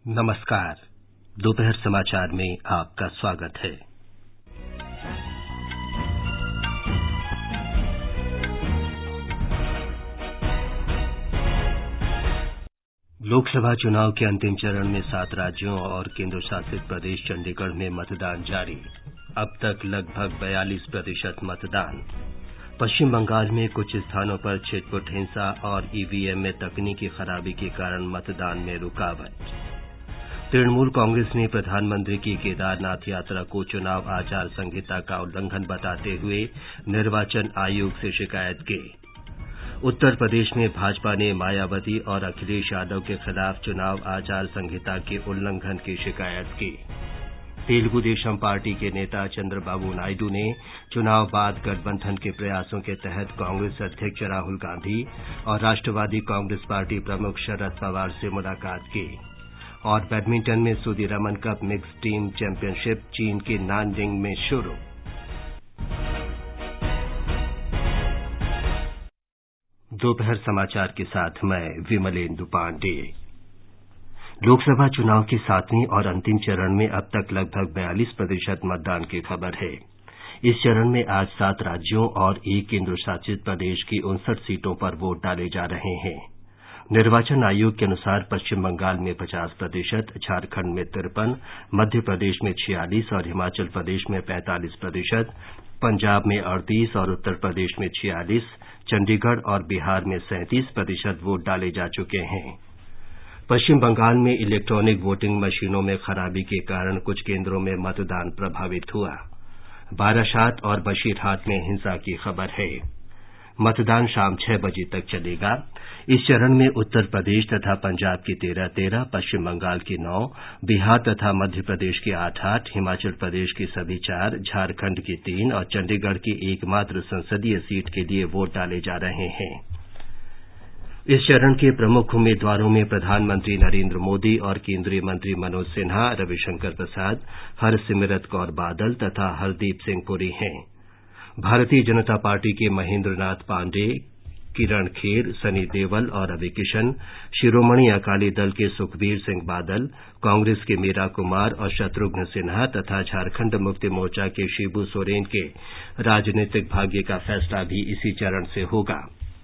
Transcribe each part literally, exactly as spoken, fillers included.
नमस्कार। दोपहर समाचार में आपका स्वागत है। लोकसभा चुनाव के अंतिम चरण में सात राज्यों और केंद्र शासित प्रदेश चंडीगढ़ में मतदान जारी। अब तक लगभग बयालीस प्रतिशत मतदान। पश्चिम बंगाल में कुछ स्थानों पर छिटपुट हिंसा और ईवीएम में तकनीकी खराबी के कारण मतदान में रुकावट। तृणमूल कांग्रेस ने प्रधानमंत्री की केदारनाथ यात्रा को चुनाव आचार संहिता का उल्लंघन बताते हुए निर्वाचन आयोग से शिकायत की। उत्तर प्रदेश में भाजपा ने मायावती और अखिलेश यादव के खिलाफ चुनाव आचार संहिता के उल्लंघन की शिकायत की। तेलुगु देशम पार्टी के नेता चंद्रबाबू नायडू ने चुनाव बाद गठबंधन के प्रयासों के तहत कांग्रेस अध्यक्ष राहुल गांधी और राष्ट्रवादी कांग्रेस पार्टी प्रमुख शरद पवार से मुलाकात की। और बैडमिंटन में Sudirman cup mix team championship चीन के नानजिंग में शुरू। दोपहर समाचार के साथ मैं विमलेंदु पांडे। लोकसभा चुनाव के सातवें और अंतिम चरण में अब तक लगभग बयालीस प्रतिशत मतदान की खबर है। इस चरण में आज सात राज्यों और एक केंद्र शासित प्रदेश की उनसठ सीटों पर वोट डाले जा रहे हैं। निर्वाचन आयोग के अनुसार पश्चिम बंगाल में पचास प्रतिशत, झारखंड में तिरपन, मध्य प्रदेश में छियालीस और हिमाचल प्रदेश में पैंतालीस प्रतिशत, पंजाब में अड़तीस और उत्तर प्रदेश में छियालीस, चंडीगढ़ और बिहार में सैंतीस प्रतिशत वोट डाले जा चुके हैं। पश्चिम बंगाल में इलेक्ट्रॉनिक वोटिंग मशीनों में खराबी के कारण कुछ केंद्रों में मतदान प्रभावित हुआ। बारासात और बशीरहाट में हिंसा की खबर है। मतदान शाम छह बजे तक चलेगा। इस चरण में उत्तर प्रदेश तथा पंजाब की तेरह तेरह, पश्चिम बंगाल की नौ, बिहार तथा मध्य प्रदेश की आठ आठ, हिमाचल प्रदेश की सभी चार, झारखंड की तीन और चंडीगढ़ की एकमात्र संसदीय सीट के लिए वोट डाले जा रहे हैं। इस चरण के प्रमुख उम्मीदवारों में प्रधानमंत्री नरेंद्र मोदी और केंद्रीय मंत्री मनोज सिन्हा, रविशंकर प्रसाद, हरसिमरत कौर बादल तथा हरदीप सिंह पुरी हैं। भारतीय जनता पार्टी के महेंद्र नाथ पांडेय, किरण खेर, सनी देवल और रवि किशन, शिरोमणि अकाली दल के सुखबीर सिंह बादल, कांग्रेस के मीरा कुमार और शत्रुघ्न सिन्हा तथा झारखंड मुक्ति मोर्चा के शिबू सोरेन के राजनीतिक भाग्य का फैसला भी इसी चरण से होगा।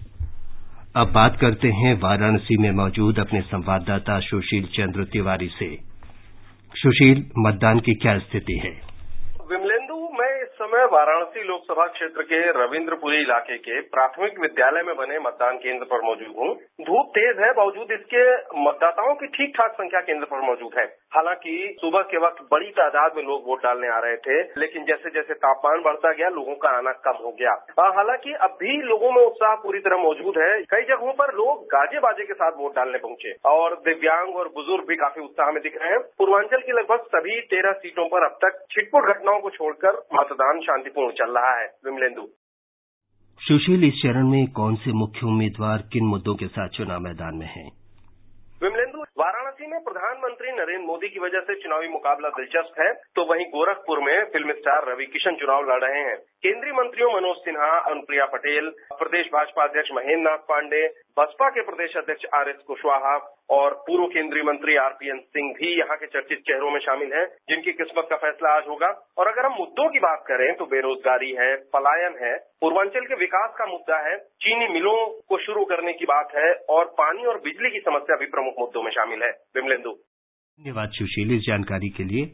अब बात करते हैं वाराणसी में मौजूद अपने संवाददाता सुशील चंद्र तिवारी से। सुशील, मतदान की क्या स्थिति है? विमलेंदु, मैं इस समय वाराणसी लोकसभा क्षेत्र के रविंद्रपुरी इलाके के प्राथमिक विद्यालय में बने मतदान केंद्र पर मौजूद हूं। धूप तेज है, बावजूद इसके मतदाताओं की ठीक ठाक संख्या केंद्र पर मौजूद है। हालांकि सुबह के वक्त बड़ी तादाद में लोग वोट डालने आ रहे थे, लेकिन जैसे जैसे तापमान बढ़ता गया लोगों का आना कम हो गया। हालांकि अब भी लोगों में उत्साह पूरी तरह मौजूद है। कई जगहों पर लोग गाजे बाजे के साथ वोट डालने पहुंचे और दिव्यांग और बुजुर्ग भी काफी उत्साह में दिख रहे हैं। पूर्वांचल की लगभग सभी तेरह सीटों पर अब तक छिटपुट घटनाओं को छोड़कर मतदान शांतिपूर्ण चल रहा है। विमलेंदु। सुशील, इस चरण में कौन से मुख्य उम्मीदवार किन मुद्दों के साथ चुनाव मैदान में हैं? विमलेंदु, वाराणसी में प्रधानमंत्री नरेंद्र मोदी की वजह से चुनावी मुकाबला दिलचस्प है, तो वहीं गोरखपुर में फिल्म स्टार रवि किशन चुनाव लड़ रहे हैं। केंद्रीय मंत्रियों मनोज सिन्हा, अनुप्रिया पटेल, प्रदेश भाजपा अध्यक्ष महेंद्र नाथ पांडे, बसपा के प्रदेश अध्यक्ष आर एस कुशवाहा और पूर्व केंद्रीय मंत्री आरपीएन सिंह भी यहाँ के चर्चित चेहरों में शामिल हैं, जिनकी किस्मत का फैसला आज होगा। और अगर हम मुद्दों की बात करें तो बेरोजगारी है, पलायन है, पूर्वांचल के विकास का मुद्दा है, चीनी मिलों को शुरू करने की बात है और पानी और बिजली की समस्या भी प्रमुख मुद्दों में शामिल है। विमलेंदु। धन्यवाद सुशील इस जानकारी के लिए।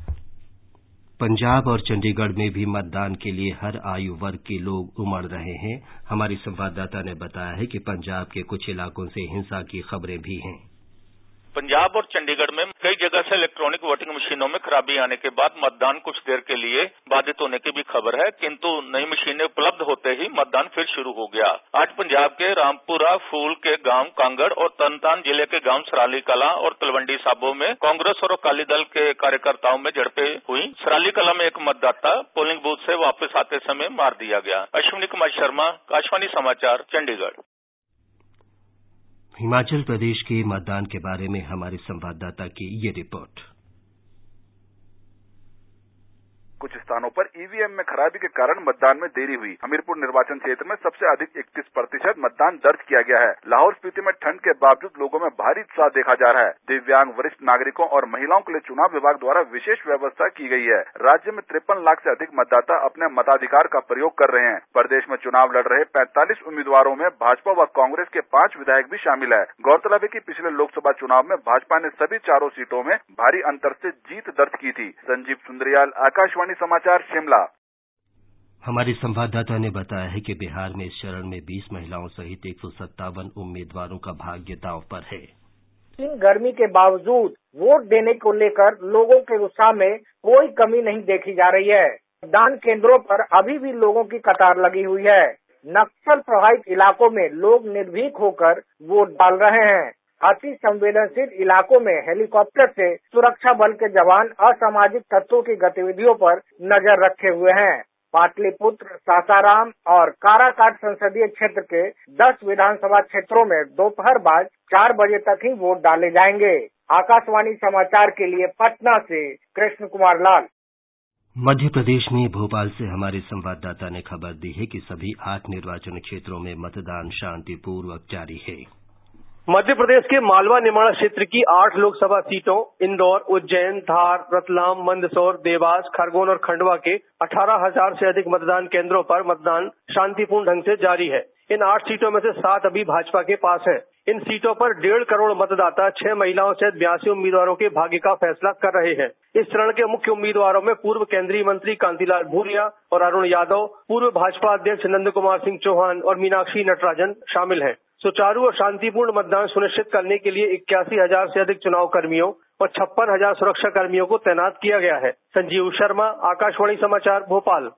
पंजाब और चंडीगढ़ में भी मतदान के लिए हर आयु वर्ग के लोग उमड़ रहे हैं। हमारी संवाददाता ने बताया है कि पंजाब के कुछ इलाकों से हिंसा की खबरें भी हैं। पंजाब और चंडीगढ़ में कई जगह से इलेक्ट्रॉनिक वोटिंग मशीनों में खराबी आने के बाद मतदान कुछ देर के लिए बाधित होने की भी खबर है, किंतु नई मशीनें उपलब्ध होते ही मतदान फिर शुरू हो गया। आज पंजाब के रामपुरा फूल के गांव कांगड़ और तरनतारन जिले के गांव सराली कला और तलवंडी साबो में कांग्रेस और अकाली दल के कार्यकर्ताओं में झड़पें हुई। सराली कला में एक मतदाता पोलिंग बूथ से वापस आते समय मार दिया गया। अश्विनी कुमार शर्मा, आकाशवाणी समाचार, चंडीगढ़। हिमाचल प्रदेश के मतदान के बारे में हमारे संवाददाता की ये रिपोर्ट। कुछ स्थानों पर ईवीएम में खराबी के कारण मतदान में देरी हुई। हमीरपुर निर्वाचन क्षेत्र में सबसे अधिक इकतीस प्रतिशत मतदान दर्ज किया गया है। लाहौल स्पीति में ठंड के बावजूद लोगों में भारी उत्साह देखा जा रहा है। दिव्यांग, वरिष्ठ नागरिकों और महिलाओं के लिए चुनाव विभाग द्वारा विशेष व्यवस्था की गई है। राज्य में तिरपन लाख से अधिक मतदाता अपने मताधिकार का प्रयोग कर रहे हैं। प्रदेश में चुनाव लड़ रहे पैंतालीस उम्मीदवारों में भाजपा व कांग्रेस के पांच विधायक भी शामिल है। गौरतलब है कि पिछले लोकसभा चुनाव में भाजपा ने सभी चारों सीटों में भारी अंतर से जीत दर्ज की थी। संजीव सुंदरियाल, आकाशवाणी समाचार, शिमला। हमारे संवाददाता ने बताया है कि बिहार में इस चरण में बीस महिलाओं सहित एक सौ सत्तावन उम्मीदवारों का भाग्य दांव पर है। गर्मी के बावजूद वोट देने को लेकर लोगों के उत्साह में कोई कमी नहीं देखी जा रही है। मतदान केंद्रों पर अभी भी लोगों की कतार लगी हुई है। नक्सल प्रभावित इलाकों में लोग निर्भीक होकर वोट डाल रहे हैं। अति संवेदनशील इलाकों में हेलीकॉप्टर से सुरक्षा बल के जवान असामाजिक तत्वों की गतिविधियों पर नजर रखे हुए हैं। पाटलिपुत्र, सासाराम और काराकाट संसदीय क्षेत्र के दस विधानसभा क्षेत्रों में दोपहर बाद चार बजे तक ही वोट डाले जाएंगे। आकाशवाणी समाचार के लिए पटना से कृष्ण कुमार लाल। मध्य प्रदेश में भोपाल से हमारे संवाददाता ने खबर दी है कि सभी आठ निर्वाचन क्षेत्रों में मतदान शांतिपूर्वक जारी है। मध्य प्रदेश के मालवा निमाड़ा क्षेत्र की आठ लोकसभा सीटों इंदौर, उज्जैन, धार, रतलाम, मंदसौर, देवास, खरगोन और खंडवा के अठारह हजार से अधिक मतदान केंद्रों पर मतदान शांतिपूर्ण ढंग से जारी है। इन आठ सीटों में से सात अभी भाजपा के पास है। इन सीटों पर डेढ़ करोड़ मतदाता छह महिलाओं सहित बयासी उम्मीदवारों के भाग्य का फैसला कर रहे हैं। इस चरण के मुख्य उम्मीदवारों में पूर्व केंद्रीय मंत्री कांतिलाल भूरिया और अरुण यादव, पूर्व भाजपा अध्यक्ष नंद कुमार सिंह चौहान और मीनाक्षी नटराजन शामिल हैं। सुचारू और शांतिपूर्ण मतदान सुनिश्चित करने के लिए इक्यासी हजार से अधिक चुनाव कर्मियों और छप्पन हजार सुरक्षा कर्मियों को तैनात किया गया है। संजीव शर्मा, आकाशवाणी समाचार, भोपाल।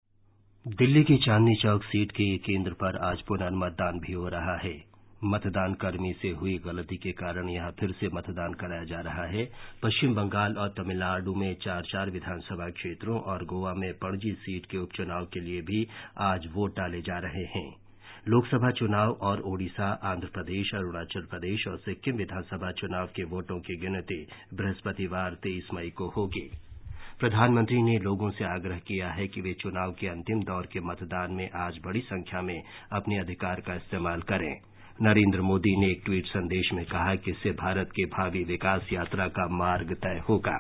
दिल्ली की चांदनी चौक सीट के केंद्र पर आज पुनर्मतदान भी हो रहा है। मतदान कर्मी से हुई गलती के कारण यहां फिर से मतदान कराया जा रहा है। पश्चिम बंगाल और तमिलनाडु में चार चार विधानसभा क्षेत्रों और गोवा में पणजी सीट के उपचुनाव के लिए भी आज वोट डाले जा रहे हैं। लोकसभा चुनाव और ओडिशा, आंध्र प्रदेश, अरुणाचल प्रदेश और सिक्किम विधानसभा चुनाव के वोटों की गिनती बृहस्पतिवार तेईस मई को होगी। प्रधानमंत्री ने लोगों से आग्रह किया है कि वे चुनाव के अंतिम दौर के मतदान में आज बड़ी संख्या में अपने अधिकार का इस्तेमाल करें। नरेंद्र मोदी ने एक ट्वीट संदेश में कहा कि इससे भारत के भावी विकास यात्रा का मार्ग तय होगा।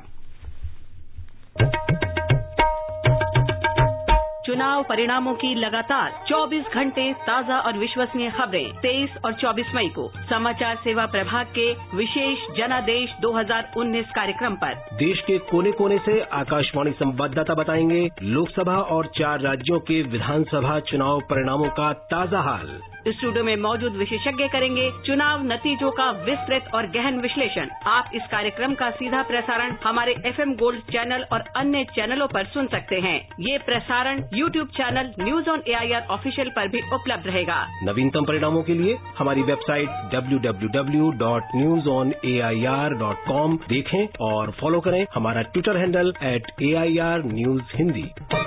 चुनाव परिणामों की लगातार चौबीस घंटे ताजा और विश्वसनीय खबरें तेईस और चौबीस मई को समाचार सेवा प्रभाग के विशेष जनादेश दो हज़ार उन्नीस कार्यक्रम पर देश के कोने कोने से आकाशवाणी संवाददाता बताएंगे लोकसभा और चार राज्यों के विधानसभा चुनाव परिणामों का ताजा हाल। स्टूडियो में मौजूद विशेषज्ञ करेंगे चुनाव नतीजों का विस्तृत और गहन विश्लेषण। आप इस कार्यक्रम का सीधा प्रसारण हमारे एफएम गोल्ड चैनल और अन्य चैनलों पर सुन सकते हैं। ये प्रसारण YouTube channel news on AIR official पर भी उपलब्ध रहेगा। नवीनतम परिणामों के लिए हमारी website W W W dot news on A I R dot com देखें और फॉलो करें हमारा Twitter handle at A I R news Hindi.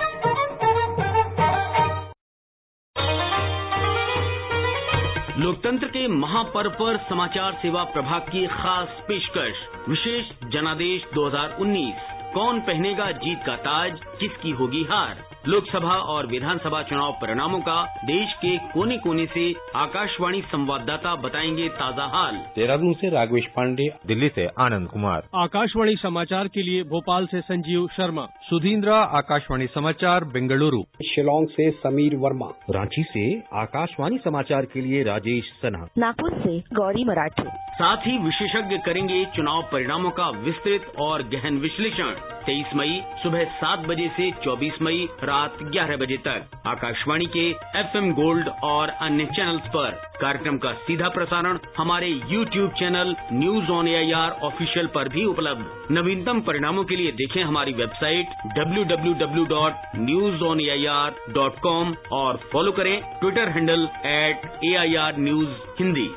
लोकतंत्र के महापर्व पर समाचार सेवा प्रभाग की खास पेशकश विशेष जनादेश दो हज़ार उन्नीस। कौन पहनेगा जीत का ताज, किसकी होगी हार। लोकसभा और विधानसभा चुनाव परिणामों का देश के कोने कोने से आकाशवाणी संवाददाता बताएंगे ताजा हाल। देहरादून से राघवेश पांडे, दिल्ली से आनंद कुमार। आकाशवाणी समाचार के लिए भोपाल से संजीव शर्मा। सुधींद्रा, आकाशवाणी समाचार, बेंगलुरु। शिलोंग से समीर वर्मा। रांची से आकाशवाणी समाचार के लिए राजेश सन्हा। नागपुर से गौरी मराठी। साथ ही विशेषज्ञ करेंगे चुनाव परिणामों का विस्तृत और गहन विश्लेषण। तेईस मई सुबह सात बजे से चौबीस मई रात ग्यारह बजे तक आकाशवाणी के एफएम गोल्ड और अन्य चैनल्स पर। कार्यक्रम का सीधा प्रसारण हमारे YouTube channel news on AIR official पर भी उपलब्ध। नवीनतम परिणामों के लिए देखें हमारी website W W W dot news on A I R dot com और फॉलो करें Twitter handle at A I R news Hindi.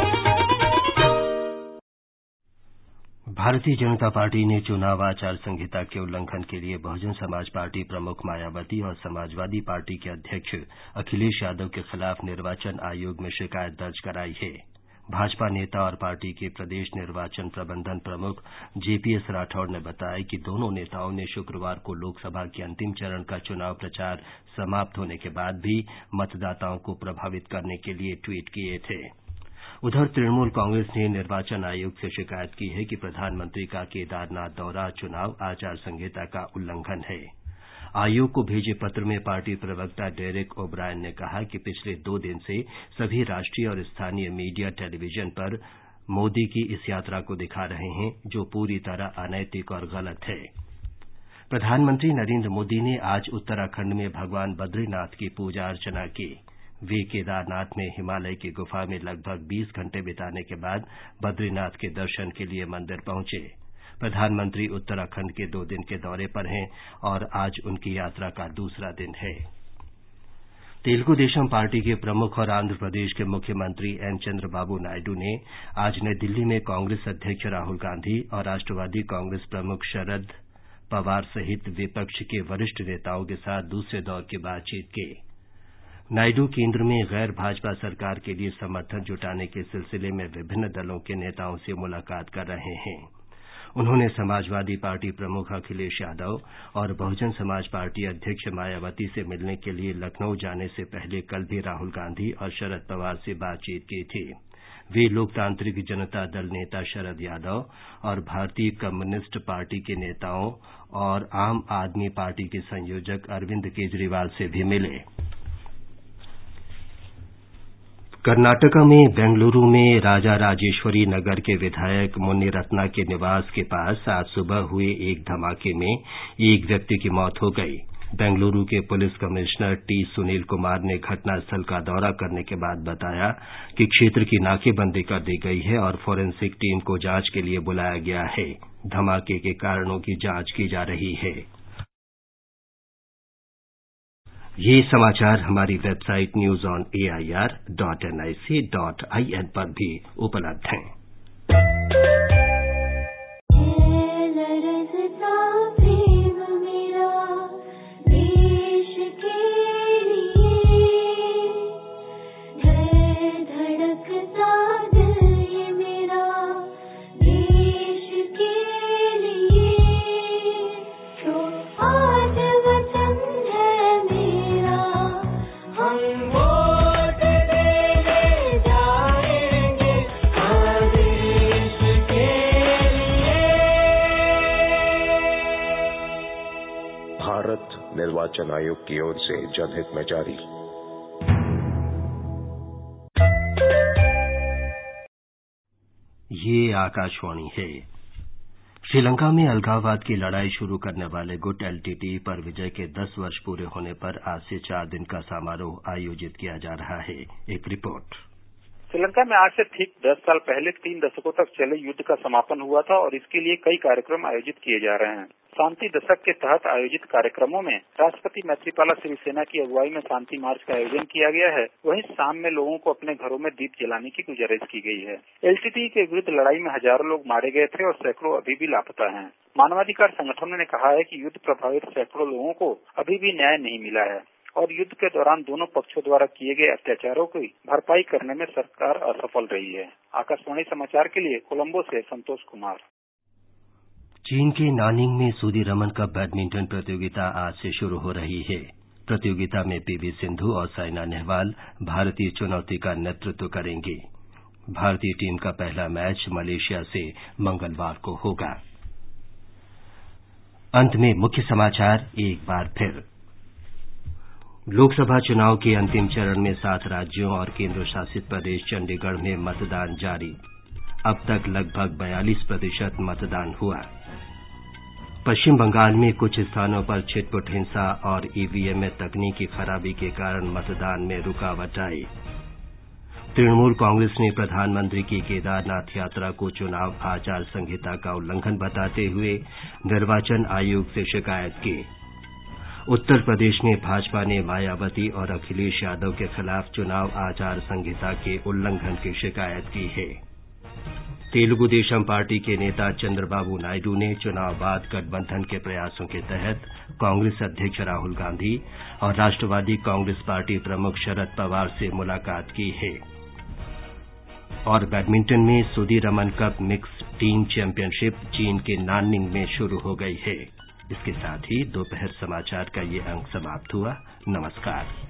Bharatiya Janata party ने चुनाव आचार संहिता के उल्लंघन के लिए बहुजन समाज पार्टी प्रमुख मायावती और समाजवादी पार्टी के अध्यक्ष अखिलेश यादव के खिलाफ निर्वाचन आयोग में शिकायत दर्ज कराई है। भाजपा नेता और पार्टी के प्रदेश निर्वाचन प्रबंधन प्रमुख जेपीएस राठौड़ ने बताया कि दोनों नेताओं ने शुक्रवार को लोकसभा के अंतिम चरण का चुनाव प्रचार समाप्त होने के बाद भी मतदाताओं को प्रभावित करने के लिए ट्वीट किए थे। उधर तृणमूल कांग्रेस ने निर्वाचन आयोग से शिकायत की है कि प्रधानमंत्री का केदारनाथ दौरा चुनाव आचार संहिता का उल्लंघन है। आयोग को भेजे पत्र में पार्टी प्रवक्ता डेरेक ओब्रायन ने कहा कि पिछले दो दिन से सभी राष्ट्रीय और स्थानीय मीडिया टेलीविजन पर मोदी की इस यात्रा को दिखा रहे हैं, जो पूरी तरह अनैतिक और गलत है। प्रधानमंत्री नरेंद्र मोदी ने आज उत्तराखंड में भगवान बद्रीनाथ की पूजा अर्चना की। वे केदारनाथ में हिमालय की गुफा में लगभग बीस घंटे बिताने के बाद बद्रीनाथ के दर्शन के लिए मंदिर पहुंचे। प्रधानमंत्री उत्तराखंड के दो दिन के दौरे पर हैं और आज उनकी यात्रा का दूसरा दिन है। तेलुगु देशम पार्टी के प्रमुख और आंध्र प्रदेश के मुख्यमंत्री एन चंद्रबाबू नायडू ने आज नई दिल्ली में कांग्रेस अध्यक्ष राहुल गांधी और राष्ट्रवादी कांग्रेस प्रमुख शरद पवार सहित विपक्ष के वरिष्ठ नेताओं के साथ दूसरे दौर की बातचीत की। नायडू केंद्र में गैर भाजपा सरकार के लिए समर्थन जुटाने के सिलसिले में विभिन्न दलों के नेताओं से मुलाकात कर रहे हैं। उन्होंने समाजवादी पार्टी प्रमुख अखिलेश यादव और बहुजन समाज पार्टी अध्यक्ष मायावती से मिलने के लिए लखनऊ जाने से पहले कल भी राहुल गांधी और शरद पवार से बातचीत की थी। वे लोकतांत्रिक जनता दल नेता शरद यादव और भारतीय कम्युनिस्ट पार्टी के नेताओं और आम आदमी पार्टी के संयोजक अरविंद केजरीवाल से भी मिले। कर्नाटका में बेंगलुरु में राजा राजेश्वरी नगर के विधायक मुन्नीरत्ना के निवास के पास आज सुबह हुए एक धमाके में एक व्यक्ति की मौत हो गई। बेंगलुरु के police commissioner T Sunil Kumar ने घटनास्थल का दौरा करने के बाद बताया कि क्षेत्र की नाकेबंदी कर दी गई है और फोरेंसिक टीम को जांच के लिए बुलाया गया है। धमाके के कारणों की जांच की जा रही है। ये समाचार हमारी website news on A I R dot N I C dot I N पर भी उपलब्ध हैं। निर्वाचन आयोग की ओर से जनहित में जारी। ये आकाशवाणी है। श्रीलंका में अलगाववाद की लड़ाई शुरू करने वाले गुट एलटीटी पर विजय के दस वर्ष पूरे होने पर आज से चार दिन का समारोह आयोजित किया जा रहा है। एक रिपोर्ट। श्रीलंका में आज से ठीक दस साल पहले तीन दशकों तक चले युद्ध का समापन हुआ था और इसके लिए कई कार्यक्रम आयोजित किए जा रहे हैं। शांति दशक के तहत आयोजित कार्यक्रमों में राष्ट्रपति मैत्रीपाला सिरिसेना की अगुवाई में शांति मार्च का आयोजन किया गया है। वहीं शाम में लोगों को अपने घरों में दीप जलाने की गुजारिश की गई है। एलटीटी के विरुद्ध लड़ाई में हजारों लोग मारे गए थे और सैकड़ों अभी भी लापता हैं। मानवाधिकार संगठनों ने कहा है कि युद्ध प्रभावित सैकड़ों लोगों को अभी भी न्याय नहीं मिला है और युद्ध के दौरान दोनों पक्षों द्वारा किए गए अत्याचारों की भरपाई करने में सरकार असफल रही है। आकाशवाणी समाचार के लिए कोलंबो से संतोष कुमार। चीन के नानिंग में सुदीरमन कप बैडमिंटन प्रतियोगिता आज से शुरू हो रही है। प्रतियोगिता में पीवी सिंधु और साइना नेहवाल भारतीय चुनौती का नेतृत्व करेंगे। भारतीय टीम का पहला मैच मलेशिया से मंगलवार को होगा। अंत में मुख्य समाचार एक बार फिर। लोकसभा चुनाव के अंतिम चरण में सात राज्यों और केंद्र शासित प्रदेश चंडीगढ़ में मतदान जारी। अब तक लगभग बयालीस प्रतिशत मतदान हुआ। पश्चिम बंगाल में कुछ स्थानों पर छिटपुट हिंसा और ईवीएम में तकनीकी खराबी के कारण मतदान में रुकावट आई। तृणमूल कांग्रेस ने प्रधानमंत्री की केदारनाथ यात्रा को चुनाव आचार संहिता का उल्लंघन बताते हुए निर्वाचन आयोग से शिकायत की। उत्तर प्रदेश में भाजपा ने मायावती और अखिलेश यादव के खिलाफ चुनाव आचार संहिता के उल्लंघन की शिकायत की है। तेलुगु देशम पार्टी के नेता चंद्रबाबू नायडू ने चुनाव बाद गठबंधन के प्रयासों के तहत कांग्रेस अध्यक्ष राहुल गांधी और राष्ट्रवादी कांग्रेस पार्टी प्रमुख शरद पवार से मुलाकात की है। और बैडमिंटन में Sudirman cup mix team championship चीन के नाननिंग में शुरू हो गई है। इसके साथ ही दोपहर समाचार का ये अंक समाप्त हुआ। नमस्कार।